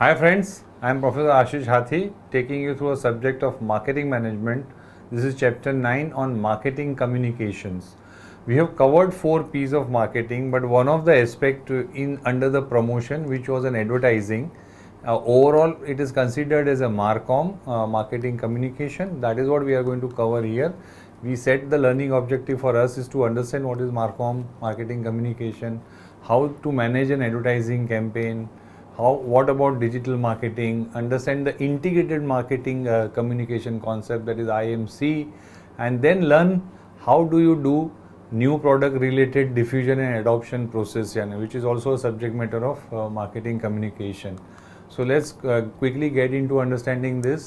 Hi friends, I am Professor Ashish Hathi taking you through a subject of marketing management. This is chapter 9 on marketing communications. We have covered 4 P's of marketing, but one of the aspect in under the promotion, which was an advertising, overall it is considered as a MarCom, marketing communication. That is what we are going to cover here. We set the learning objective for us is to understand what is MarCom, marketing communication, how to manage an advertising campaign, what about digital marketing, understand the integrated marketing communication concept, that is IMC, and then learn how do you do new product related diffusion and adoption process, which is also a subject matter of marketing communication. So let's quickly get into understanding this.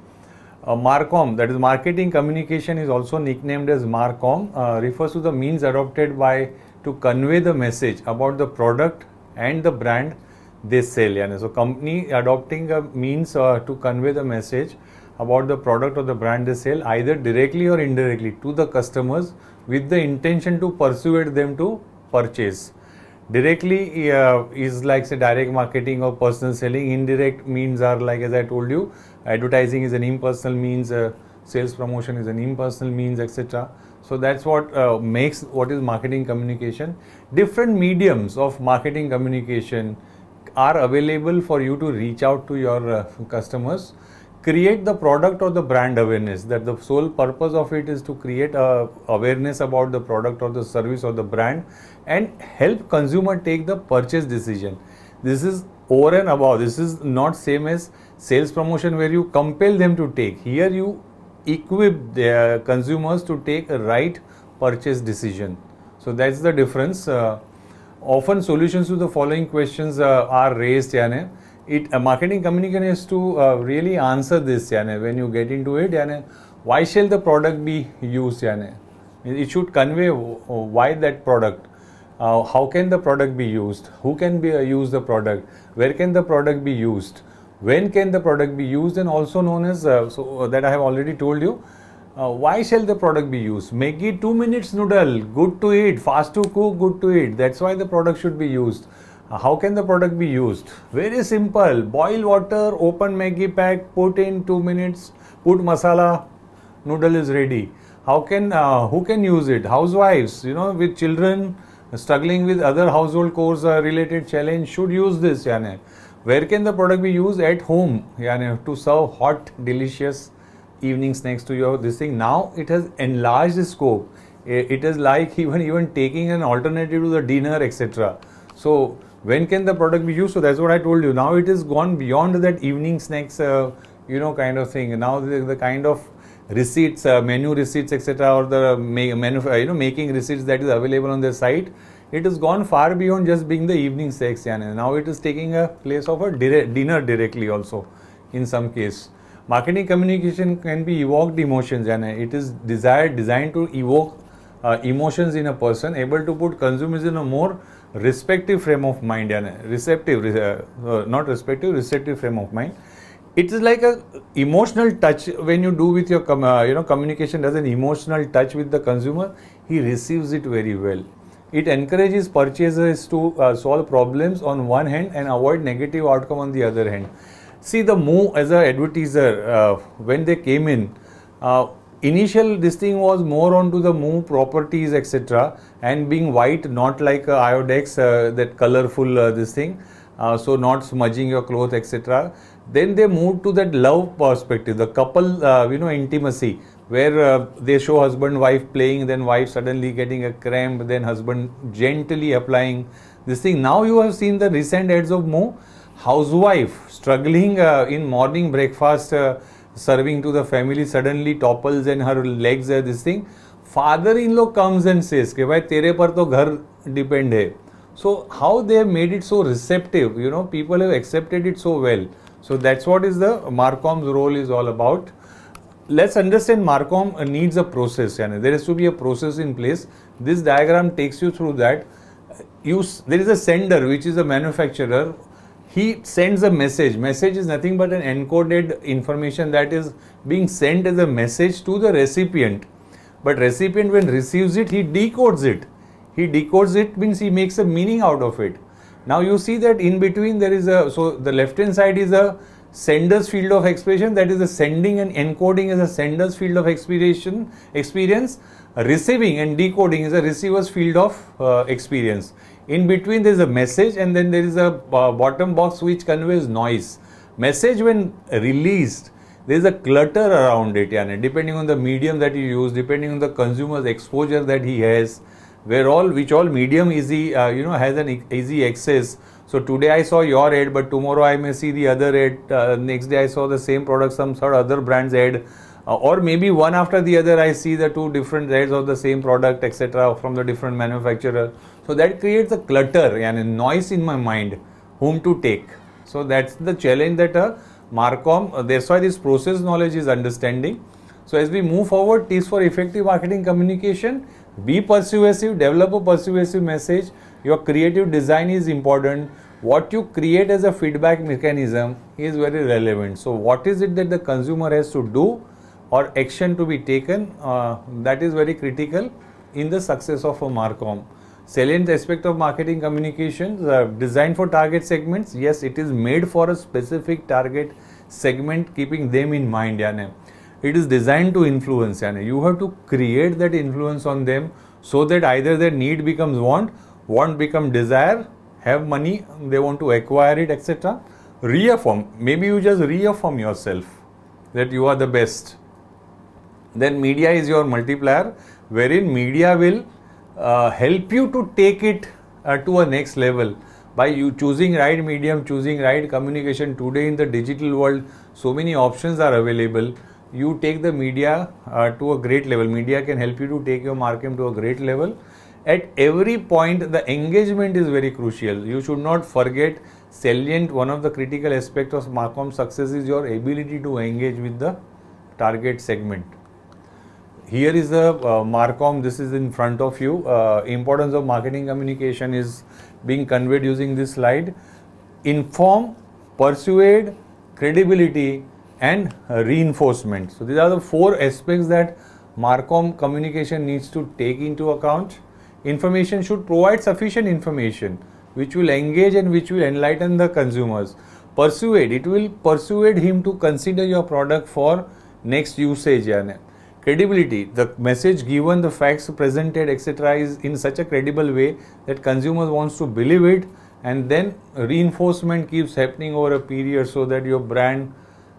MarCom, that is marketing communication, is also nicknamed as MarCom, refers to the means adopted by to convey the message about the product and the brand they sell. So company adopting a means to convey the message about the product or the brand they sell, either directly or indirectly, to the customers with the intention to persuade them to purchase. Directly is like say direct marketing or personal selling. Indirect means are like, as I told you, advertising is an impersonal means, sales promotion is an impersonal means, etc. So that's what makes what is marketing communication. Different mediums of marketing communication are available for you to reach out to your customers. Create the product or the brand awareness, that the sole purpose of it is to create awareness about the product or the service or the brand and help consumer take the purchase decision. This is over and above. This is not same as sales promotion where you compel them to take. Here you equip the consumers to take a right purchase decision. So that's the difference. Often solutions to the following questions are raised. Marketing communication is to really answer this. When you get into it, why shall the product be used? It should convey why that product. How can the product be used? Who can use the product? Where can the product be used? When can the product be used? And also known as, so that I have already told you. Why shall the product be used? Maggi 2 minutes noodle, good to eat, fast to cook, good to eat. That's why the product should be used. How can the product be used? Very simple. Boil water, open Maggi pack, put in 2 minutes, put masala, noodle is ready. How can, who can use it? Housewives, with children struggling with other household chores related challenge should use this. Where can the product be used? At home, to serve hot, delicious evening snacks to your this thing. Now it has enlarged the scope. It is like even taking an alternative to the dinner, etc. So when can the product be used? So that's what I told you. Now it is gone beyond that evening snacks, kind of thing. Now the kind of receipts, menu receipts, etc., or the making receipts that is available on their site, it has gone far beyond just being the evening snacks. Now it is taking a place of a dinner directly also in some case. Marketing communication can be evoked emotions, it is designed to evoke emotions in a person, able to put consumers in a more receptive frame of mind, receptive frame of mind. It is like a emotional touch when you do with your communication does an emotional touch with the consumer, he receives it very well. It encourages purchasers to solve problems on one hand and avoid negative outcome on the other hand. See the Moo as an advertiser, when they came in, initial this thing was more onto the Moo properties, etc., and being white, not like Iodex, that colorful this thing, so not smudging your clothes, etc. Then they moved to that love perspective, the couple intimacy, where they show husband wife playing, then wife suddenly getting a cramp, then husband gently applying this thing. Now you have seen the recent ads of Moo, housewife struggling in morning breakfast, serving to the family, suddenly topples and her legs this thing. Father-in-law comes and says, "Ke bhai tere par to ghar depend hai." So how they have made it so receptive, people have accepted it so well. So that's what is the MarCom's role is all about. Let's understand MarCom needs a process. There has to be a process in place. This diagram takes you through that. There is a sender, which is a manufacturer. He sends a message. Message is nothing but an encoded information that is being sent as a message to the recipient. But recipient, when receives it, he decodes it. He decodes it means he makes a meaning out of it. Now you see that in between there is a, so the left hand side is a sender's field of expression, that is the sending and encoding is a sender's field of experience. Receiving and decoding is a receiver's field of experience. In between there is a message, and then there is a bottom box which conveys noise. Message when released, there is a clutter around it, depending on the medium that you use, depending on the consumer's exposure that he has, which all medium easy, has an easy access. So today I saw your ad, but tomorrow I may see the other ad. Next day I saw the same product, some sort of other brand's ad, or maybe one after the other I see the two different ads of the same product, etc., from the different manufacturer. So that creates a clutter and noise in my mind, whom to take. So that's the challenge that Marcom, that's why this process knowledge is understanding. So as we move forward, tips for effective marketing communication: be persuasive, develop a persuasive message. Your creative design is important. What you create as a feedback mechanism is very relevant. So what is it that the consumer has to do or action to be taken, that is very critical in the success of a Marcom. Salient aspect of marketing communications, designed for target segments. Yes, it is made for a specific target segment, keeping them in mind. It is designed to influence. You have to create that influence on them so that either their need becomes want become desire, have money, they want to acquire it, etc. Reaffirm. Maybe you just reaffirm yourself that you are the best. Then media is your multiplier, wherein media will help you to take it to a next level by you choosing right medium, choosing right communication. Today in the digital world, so many options are available. You take the media to a great level. Media can help you to take your Marcom to a great level. At every point, the engagement is very crucial. You should not forget salient. One of the critical aspects of Marcom success is your ability to engage with the target segment. Here is the Marcom, this is in front of you. Importance of marketing communication is being conveyed using this slide. Inform, persuade, credibility, and reinforcement. So these are the four aspects that Marcom communication needs to take into account. Information should provide sufficient information which will engage and which will enlighten the consumers. Persuade, it will persuade him to consider your product for next usage. Credibility, the message given, the facts presented, etc., is in such a credible way that consumers wants to believe it, and then reinforcement keeps happening over a period so that your brand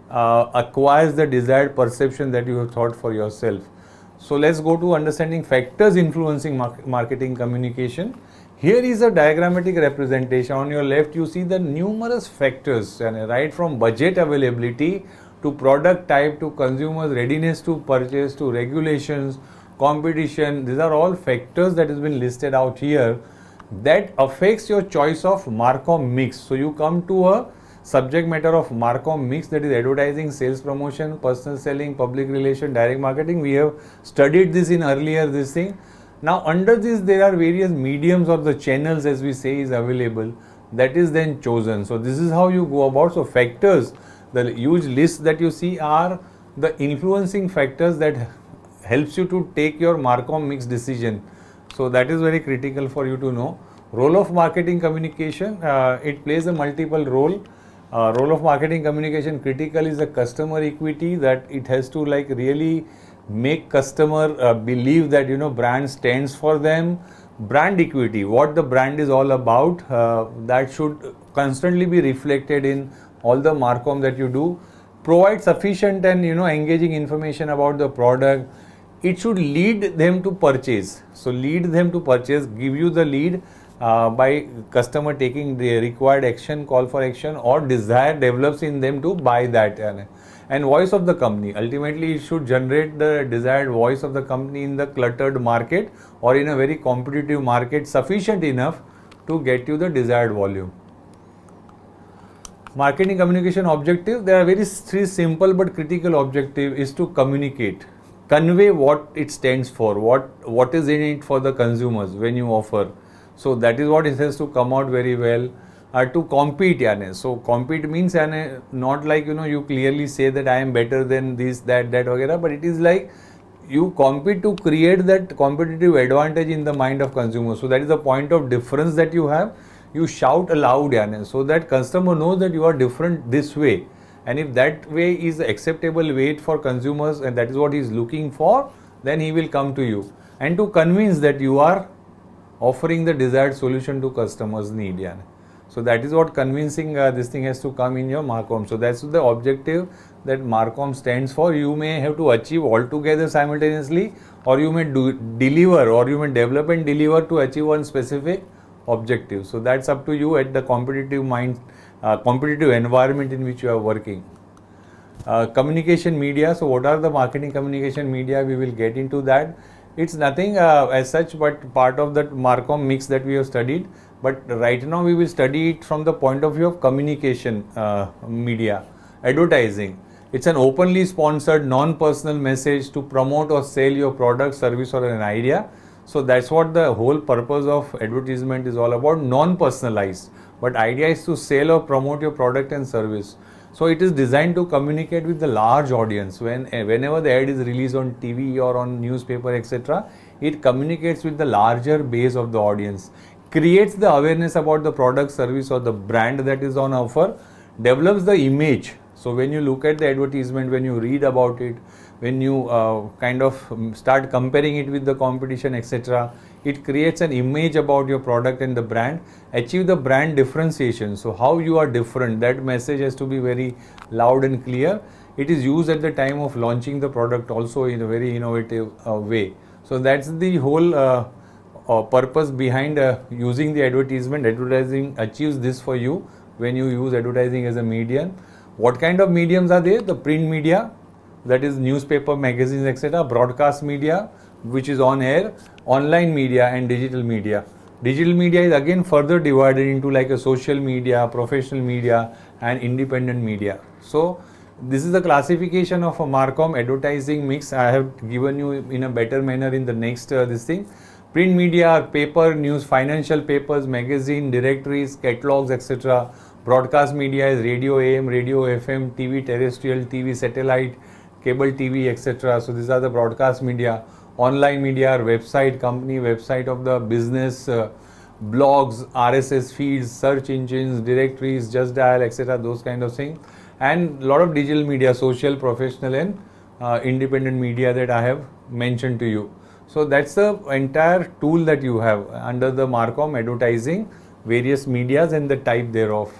acquires the desired perception that you have thought for yourself. So let's go to understanding factors influencing marketing communication. Here is a diagrammatic representation. On your left you see the numerous factors, right from budget availability to product type to consumers' readiness to purchase to regulations, competition. These are all factors that has been listed out here that affects your choice of Marcom mix. So you come to a subject matter of Marcom mix, that is advertising, sales promotion, personal selling, public relation, direct marketing. We have studied this in earlier this thing. Now under this there are various mediums or the channels, as we say, is available, that is then chosen. So this is how you go about. So factors, the huge list that you see are the influencing factors that helps you to take your Marcom mix decision. So that is very critical for you to know. Role of marketing communication, it plays a multiple role. Role of marketing communication critical is the customer equity, that it has to like really make customer believe that brand stands for them. Brand equity, what the brand is all about, that should constantly be reflected in all the Marcom that you do. Provide sufficient and engaging information about the product. It should lead them to purchase. So lead them to purchase, give you the lead by customer taking the required action, call for action, or desire develops in them to buy that. And voice of the company, ultimately it should generate the desired voice of the company in the cluttered market or in a very competitive market, sufficient enough to get you the desired volume. Marketing communication objective, there are very three simple but critical objective is to communicate, convey what it stands for, what is in it for the consumers when you offer. So that is what it has to come out very well. To compete, so compete means not like you clearly say that I am better than this, that, वगैरह, but it is like you compete to create that competitive advantage in the mind of consumers. So that is the point of difference that you have. you shout aloud, yani, so that customer knows that you are different this way. And if that way is acceptable way for consumers and that is what he is looking for, then he will come to you. And to convince that you are offering the desired solution to customers' need. Yani. So that is what convincing this thing has to come in your Marcom. So that's the objective that Marcom stands for. You may have to achieve altogether simultaneously, or you may deliver, or you may develop and deliver to achieve one specific objective. So that's up to you at the competitive competitive environment in which you are working. Communication media. So what are the marketing communication media? We will get into that. It's nothing as such, but part of that Marcom mix that we have studied. But right now we will study it from the point of view of communication media, advertising. It's an openly sponsored, non-personal message to promote or sell your product, service, or an idea. So that's what the whole purpose of advertisement is all about, non-personalized. But idea is to sell or promote your product and service. So it is designed to communicate with the large audience. Whenever the ad is released on TV or on newspaper, etc., it communicates with the larger base of the audience, creates the awareness about the product, service, or the brand that is on offer, develops the image. So when you look at the advertisement, when you read about it, when you kind of start comparing it with the competition, etc., it creates an image about your product and the brand, achieve the brand differentiation. So how you are different, that message has to be very loud and clear. It is used at the time of launching the product also in a very innovative way. So that's the whole purpose behind using the advertisement. Advertising achieves this for you when you use advertising as a medium. What kind of mediums are there? The print media, that is newspaper, magazines, etc., broadcast media, which is on air, online media, and digital media. Digital media is again further divided into like a social media, professional media, and independent media. So this is the classification of a Marcom advertising mix. I have given you in a better manner in the next this thing. Print media are paper, news, financial papers, magazine, directories, catalogs, etc. Broadcast media is radio AM, radio FM, TV terrestrial, TV satellite, cable TV, etc. So these are the broadcast media. Online media are website, company website of the business, blogs, RSS feeds, search engines, directories, just dial, etc. Those kind of things. And a lot of digital media, social, professional, and independent media that I have mentioned to you. So that's the entire tool that you have under the Marcom advertising, various medias and the type thereof.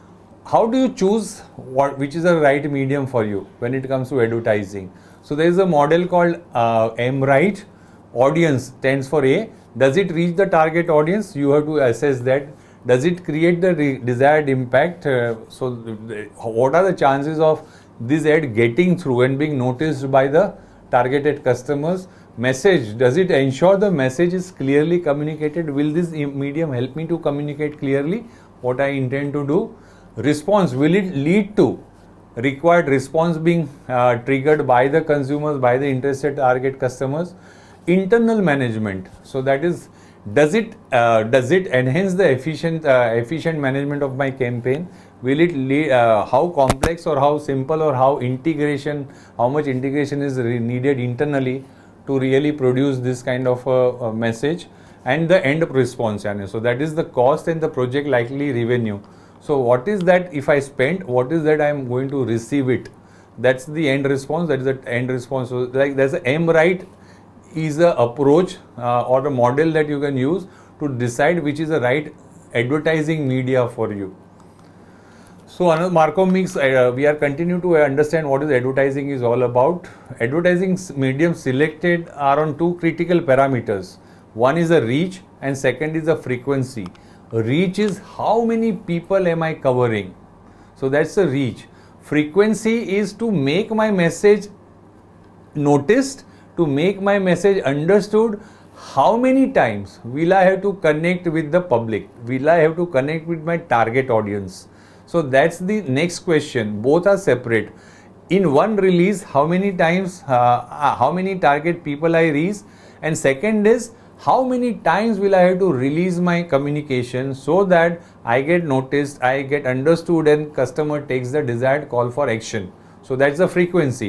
How do you choose which is the right medium for you when it comes to advertising? So there is a model called MRIGHT. Audience stands for A. Does it reach the target audience? You have to assess that. Does it create the desired impact? So what are the chances of this ad getting through and being noticed by the targeted customers? Message, does it ensure the message is clearly communicated? Will this medium help me to communicate clearly what I intend to do? Response, will it lead to required response being triggered by the consumers, by the interested target customers? Internal management, so that is, does it enhance the efficient management of my campaign? Will it lead, how complex or how simple or how much integration is needed internally to really produce this kind of a message? And the end response, so that is the cost and the project likely revenue. So what is that if I spend, what is that I am going to receive it? That's the end response, that is the end response. So like there's a MRIGHT is a approach or a model that you can use to decide which is the right advertising media for you. So another Marcom mix, we are continuing to understand what is advertising is all about. Advertising mediums selected are on two critical parameters. One is the reach and second is the frequency. Reach is how many people am I covering? So that's the reach. Frequency is to make my message noticed, to make my message understood. How many times will I have to connect with the public? Will I have to connect with my target audience? So that's the next question. Both are separate. In one release, how many times, how many target people I reach? And second is, how many times will I have to release my communication so that I get noticed, I get understood, and customer takes the desired call for action? So that's the frequency.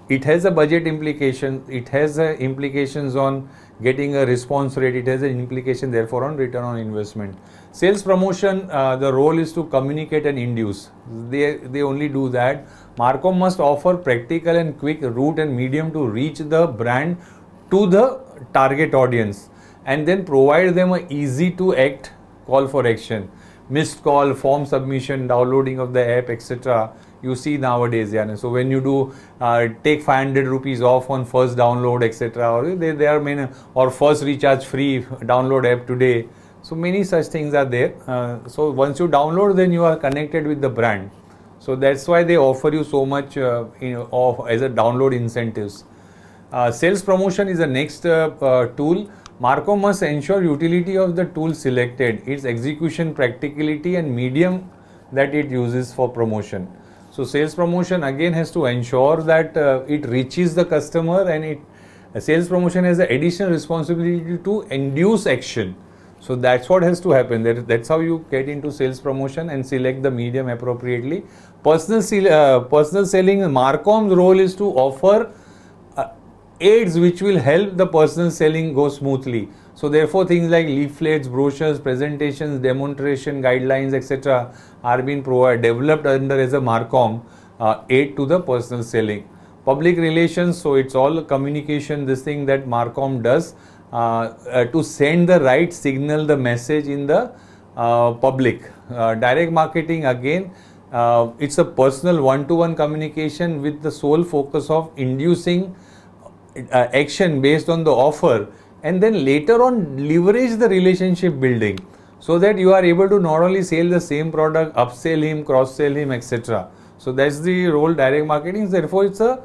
it has a budget implication, it has implications on getting a response rate, it has an implication therefore on return on investment. Sales promotion, the role is to communicate and induce. They only do that. Marcom must offer practical and quick route and medium to reach the brand to the target audience, and then provide them a easy to act call for action. Missed call, form submission, downloading of the app, etc. You see nowadays, yeah. So when you do take 500 rupees off on first download, etc. Or there are many, or first recharge free, download app today. So many such things are there. So once you download, then you are connected with the brand. So that's why they offer you so much as a download incentives. Sales promotion is the next tool. Marcom must ensure utility of the tool selected, its execution practicality and medium that it uses for promotion. So sales promotion again has to ensure that it reaches the customer, and sales promotion has the additional responsibility to induce action. So that's what has to happen. That's how you get into sales promotion and select the medium appropriately. Personal selling, Marcom's role is to offer aids which will help the personal selling go smoothly. So therefore things like leaflets, brochures, presentations, demonstration guidelines, etc. are being developed under as a Marcom aid to the personal selling. Public relations, so it's all communication, this thing that Marcom does to send the right signal, the message in the public. Direct marketing, again it's a personal one-to-one communication with the sole focus of inducing action based on the offer, and then later on leverage the relationship building, so that you are able to not only sell the same product, upsell him, cross-sell him, etc. So that's the role direct marketing. Therefore it's a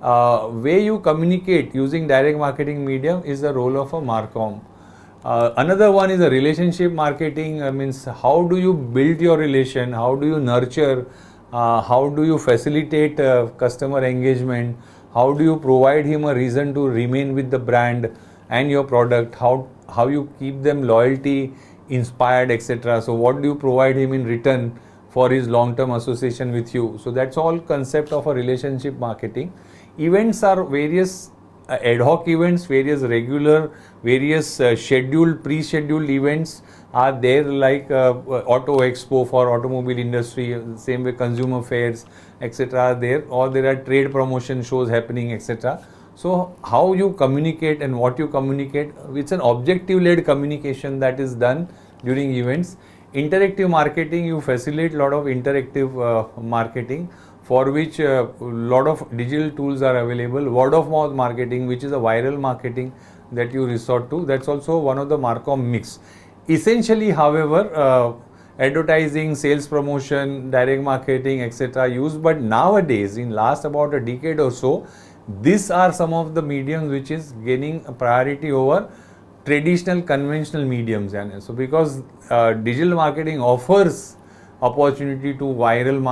way you communicate using direct marketing medium is the role of a Marcom. Another one is a relationship marketing, means how do you build your relation, how do you nurture, how do you facilitate customer engagement, how do you provide him a reason to remain with the brand and your product, how you keep them loyalty inspired, etc. So what do you provide him in return for his long-term association with you? So that's all concept of a relationship marketing. Events are various ad hoc events, various regular, various scheduled, pre-scheduled events are there, like Auto Expo for automobile industry, same way consumer fairs, etc. are there, or there are trade promotion shows happening, etc. So how you communicate and what you communicate, it's an objective-led communication that is done during events. Interactive marketing, you facilitate a lot of interactive marketing, for which a lot of digital tools are available. Word of mouth marketing, which is a viral marketing that you resort to, that's also one of the Marcom mix. Essentially, however, advertising, sales promotion, direct marketing, etc. used, but nowadays in last about a decade or so, these are some of the mediums which is gaining a priority over traditional conventional mediums. So because digital marketing offers opportunity to viral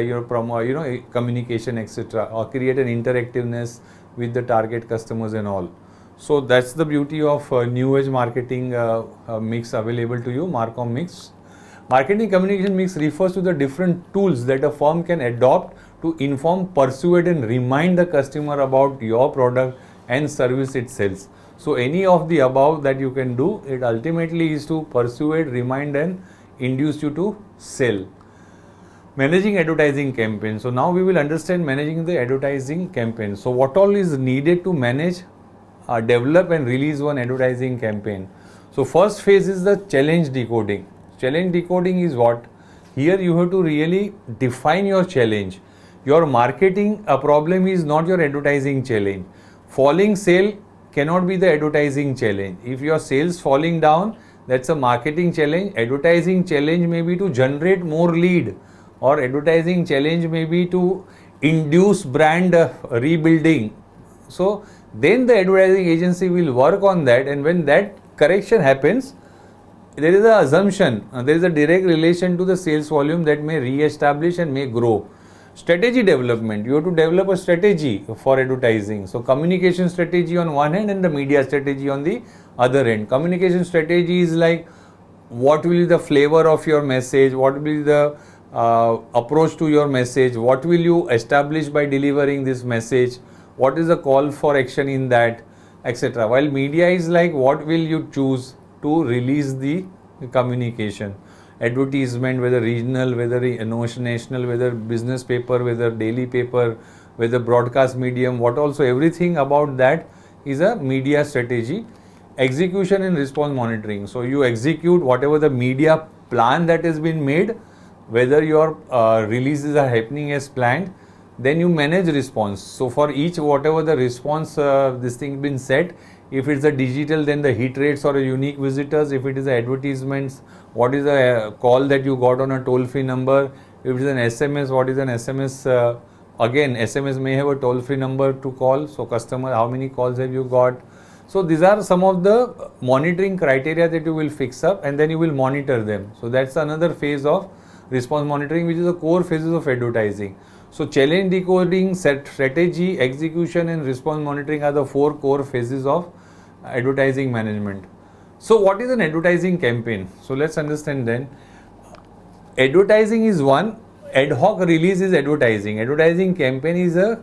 communication, etc., or create an interactiveness with the target customers and all. So that's the beauty of new age marketing mix available to you, Marcom mix. Marketing communication mix refers to the different tools that a firm can adopt to inform, persuade and remind the customer about your product and service it sells. So any of the above that you can do, it ultimately is to persuade, remind and induce you to sell. Managing advertising campaign. So now we will understand managing the advertising campaign. So what all is needed to manage, develop and release one advertising campaign. So first phase is the challenge decoding. Challenge decoding is what? Here you have to really define your challenge. Your marketing problem is not your advertising challenge. Falling sale cannot be the advertising challenge. If your sales falling down, that's a marketing challenge. Advertising challenge may be to generate more lead, or advertising challenge may be to induce brand rebuilding. So then the advertising agency will work on that, and when that correction happens, there is an assumption, there is a direct relation to the sales volume that may re-establish and may grow. Strategy development, you have to develop a strategy for advertising. So communication strategy on one hand and the media strategy on the other end. Communication strategy is like, what will be the flavor of your message, what will be the approach to your message, what will you establish by delivering this message, what is the call for action in that, etc. While media is like what will you choose to release the communication, advertisement, whether regional, whether national, whether business paper, whether daily paper, whether broadcast medium, what also, everything about that is a media strategy. Execution and response monitoring. So you execute whatever the media plan that has been made, whether your releases are happening as planned, then you manage response. So for each whatever the response this thing been set, if it's a digital, then the hit rates or a unique visitors. If it is advertisements, what is the call that you got on a toll free number. If it is an SMS, what is an SMS, again SMS may have a toll free number to call. So customer, how many calls have you got. So these are some of the monitoring criteria that you will fix up, and then you will monitor them. So that's another phase of response monitoring, which is the core phases of advertising. So challenge decoding, strategy, execution and response monitoring are the 4 core phases of advertising management. So what is an advertising campaign? So let's understand then. Advertising is one, ad hoc release is advertising. Advertising campaign is a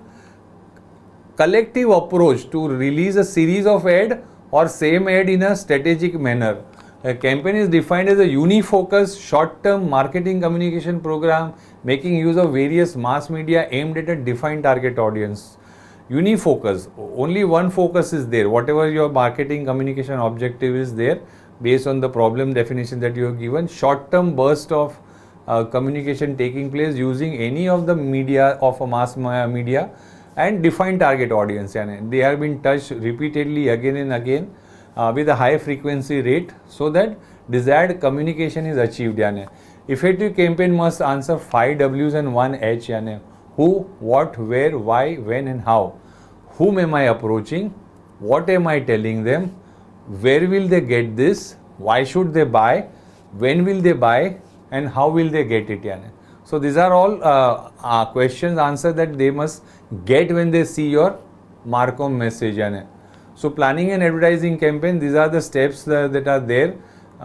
collective approach to release a series of ad or same ad in a strategic manner. A campaign is defined as a unifocused short-term marketing communication program making use of various mass media aimed at a defined target audience. Unifocus, only one focus is there. Whatever your marketing communication objective is there, based on the problem definition that you have given, short-term burst of communication taking place using any of the media of a mass media and defined target audience. They have been touched repeatedly again and again with a high frequency rate so that desired communication is achieved. Effective campaign must answer 5 W's and 1 H. Who, what, where, why, when and how. Whom am I approaching? What am I telling them? Where will they get this? Why should they buy? When will they buy? And how will they get it? So these are all questions, answers that they must get when they see your Marcom message. So planning an advertising campaign, these are the steps that are there.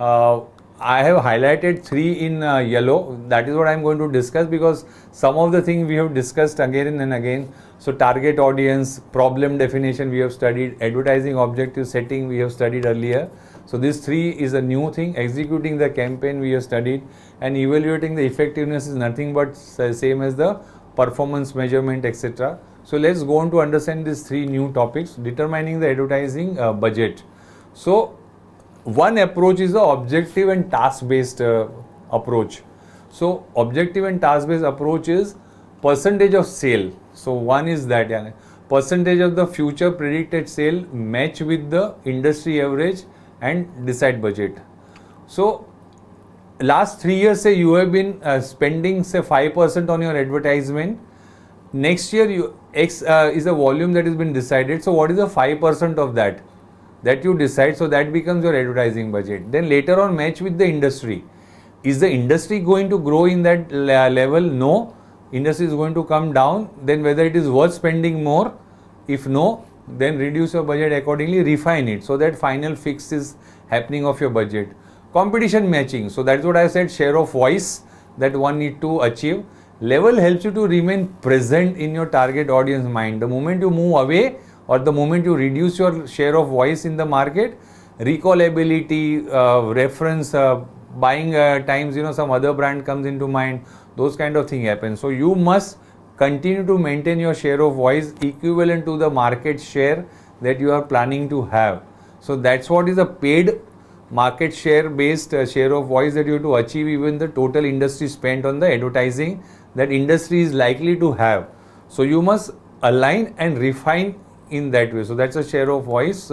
I have highlighted 3 in yellow. That is what I am going to discuss, because some of the things we have discussed again and again. So target audience, problem definition we have studied, advertising objective setting we have studied earlier. So this 3 is a new thing. Executing the campaign we have studied, and evaluating the effectiveness is nothing but same as the performance measurement, etc. So let's go on to understand these 3 new topics. Determining the advertising budget. So one approach is the objective and task based approach. So objective and task based approach is percentage of sale. So one is that percentage of the future predicted sale match with the industry average and decide budget. So last 3 years say you have been spending say 5% on your advertisement. Next year X is a volume that has been decided. So what is the 5% of that you decide? So that becomes your advertising budget. Then later on match with the industry. Is the industry going to grow in that level? No. Industry is going to come down. Then whether it is worth spending more? If no, then reduce your budget accordingly, refine it. So that final fix is happening of your budget. Competition matching. So that's what I said, share of voice that one need to achieve. Level helps you to remain present in your target audience mind. The moment you move away or the moment you reduce your share of voice in the market, recallability, reference, buying times, some other brand comes into mind, those kind of thing happen. So you must continue to maintain your share of voice equivalent to the market share that you are planning to have. So that's what is a paid market share based share of voice that you have to achieve, even the total industry spent on the advertising that industry is likely to have. So you must align and refine in that way. So that's a share of voice.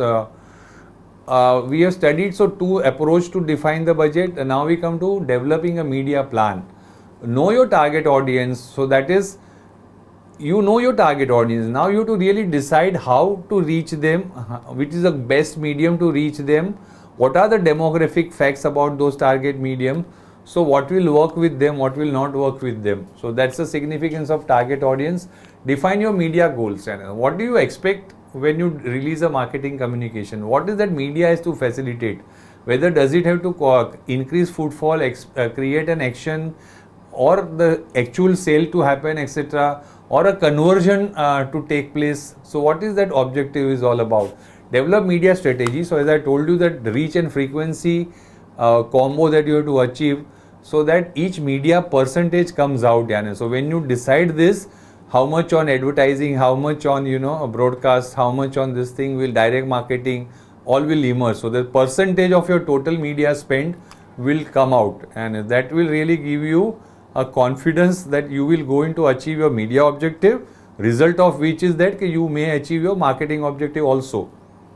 We have studied 2 approach to define the budget. And now we come to developing a media plan. Know your target audience. So that is, you know your target audience. Now you have to really decide how to reach them, which is the best medium to reach them. What are the demographic facts about those target medium? So what will work with them, what will not work with them. So that's the significance of target audience. Define your media goals. What do you expect when you release a marketing communication? What is that media is to facilitate? Whether does it have to increase footfall, create an action, or the actual sale to happen, etc., or a conversion to take place. So what is that objective is all about? Develop media strategy. So as I told you, that the reach and frequency combo that you have to achieve, so that each media percentage comes out. So when you decide this, how much on advertising, how much on broadcast, how much on this thing will direct marketing, all will emerge. So the percentage of your total media spend will come out, and that will really give you a confidence that you will go into achieve your media objective, result of which is that you may achieve your marketing objective also.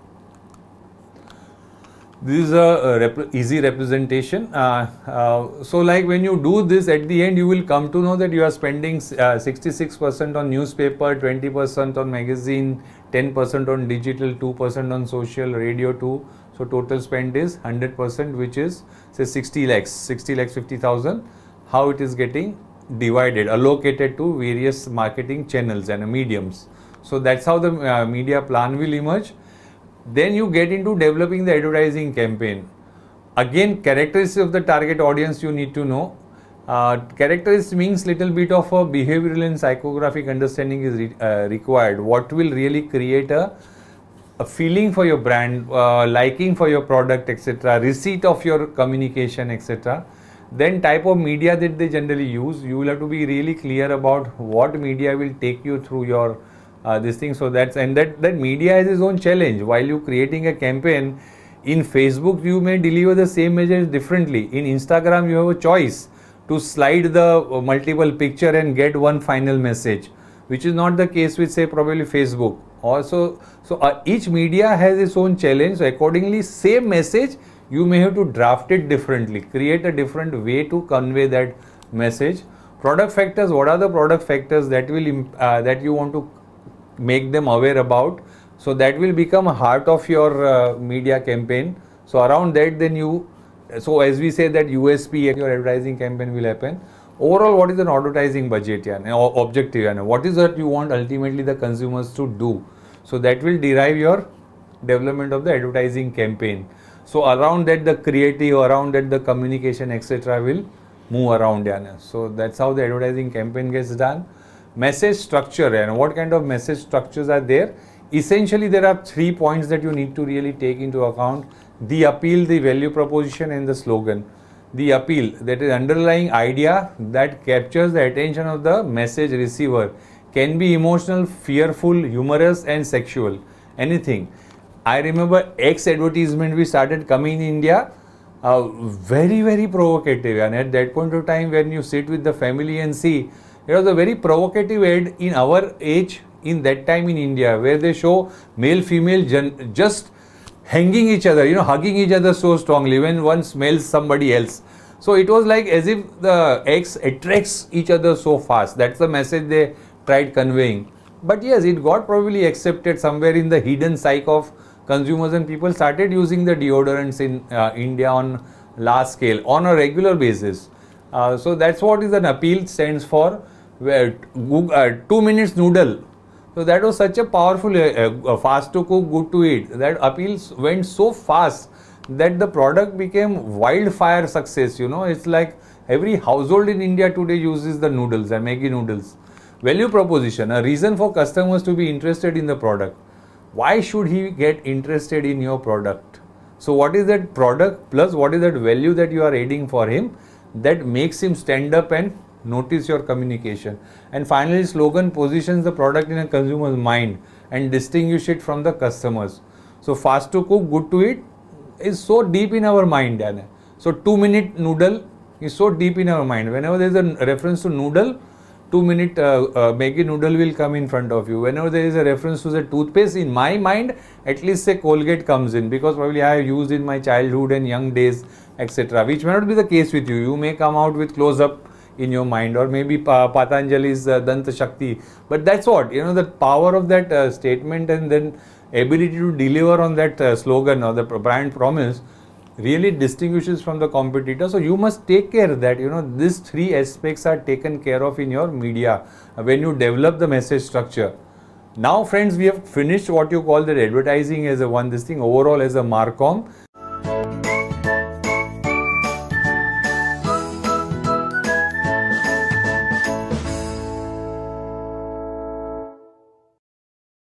This is a easy representation. So like when you do this, at the end you will come to know that you are spending 66% on newspaper, 20% on magazine, 10% on digital, 2% on social, radio 2. So total spend is 100%, which is say 60 lakhs 50,000. How it is getting divided, allocated to various marketing channels and mediums. So that's how the media plan will emerge. Then you get into developing the advertising campaign. Again, characteristics of the target audience you need to know. Characteristics means little bit of a behavioral and psychographic understanding is required. What will really create a feeling for your brand, liking for your product, etc., receipt of your communication, etc. Then type of media that they generally use. You will have to be really clear about what media will take you through your this thing. So that media has its own challenge. While you creating a campaign in Facebook, you may deliver the same message differently. In Instagram, you have a choice to slide the multiple picture and get one final message, which is not the case with say probably Facebook. Also, so each media has its own challenge. So accordingly, same message you may have to draft it differently, create a different way to convey that message. Product factors. What are the product factors that will that you want to make them aware about? So that will become a heart of your media campaign. So around that, then so as we say that USP your advertising campaign will happen. Overall, what is an advertising budget or objective? What is that you want ultimately the consumers to do? So that will derive your development of the advertising campaign. So around that the creative, around that the communication, etc. will move around. So that's how the advertising campaign gets done. Message structure, and what kind of message structures are there? Essentially, there are 3 points that you need to really take into account: the appeal, the value proposition, and the slogan. The appeal, that is underlying idea that captures the attention of the message receiver, can be emotional, fearful, humorous, and sexual. Anything. I remember X advertisement we started coming in India, very, very provocative. And at that point of time, when you sit with the family and see, it was a very provocative ad in our age, in that time in India, where they show male, female just hanging each other, hugging each other so strongly when one smells somebody else. So it was like as if the X attracts each other so fast. That's the message they tried conveying. But yes, it got probably accepted somewhere in the hidden psyche of consumers, and people started using the deodorants in India on large scale on a regular basis. So that's what is an appeal stands for. 2 minutes noodle. So that was such a powerful, fast to cook, good to eat. That appeal went so fast that the product became wildfire success. It's like every household in India today uses the noodles and Maggi noodles. Value proposition, a reason for customers to be interested in the product. Why should he get interested in your product? So what is that product plus what is that value that you are adding for him that makes him stand up and notice your communication? And finally, slogan positions the product in a consumer's mind and distinguish it from the customers. So fast to cook, good to eat is so deep in our mind. So 2-minute noodle is so deep in our mind. Whenever there is a reference to noodle, 2-minute Maggi noodle will come in front of you. Whenever there is a reference to the toothpaste, in my mind, at least say Colgate comes in, because probably I have used in my childhood and young days, etc. Which may not be the case with you. You may come out with close-up in your mind, or maybe Patanjali's Dant Shakti. But that's what, the power of that statement and then ability to deliver on that slogan or the brand promise really distinguishes from the competitor. So you must take care that these 3 aspects are taken care of in your media when you develop the message structure. Now friends, we have finished what you call the advertising as a this thing overall as a Marcom.